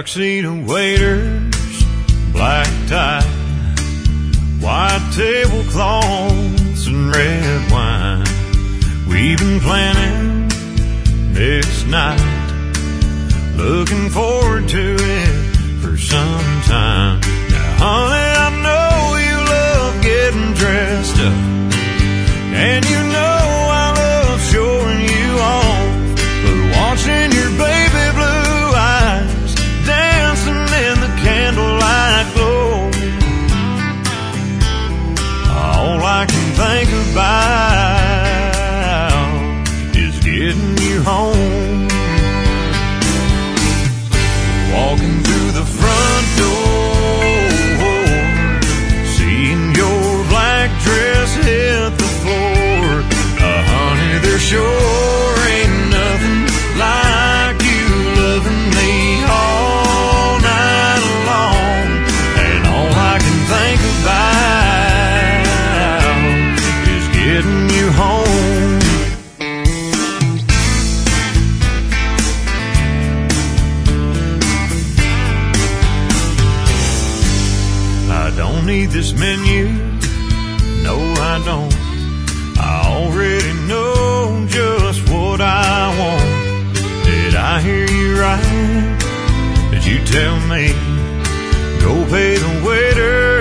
Tuxedo waiters, black tie, white tablecloths and red wine. We've been planning this night, looking forward to it for some time. Now, honey, I know you love getting dressed up, and you know I love showing you off, but watching your baby blue eyes dancing in the candlelight glow, all I can think about is getting you home. Walking through the front door, seeing your black dress hit the floor. Honey, there sure ain't nothing like you loving me all night long. And all I can think about is getting you home. I don't need this menu, no I don't. I already know just what I want. Did I hear you right? Did you tell me go pay the waiter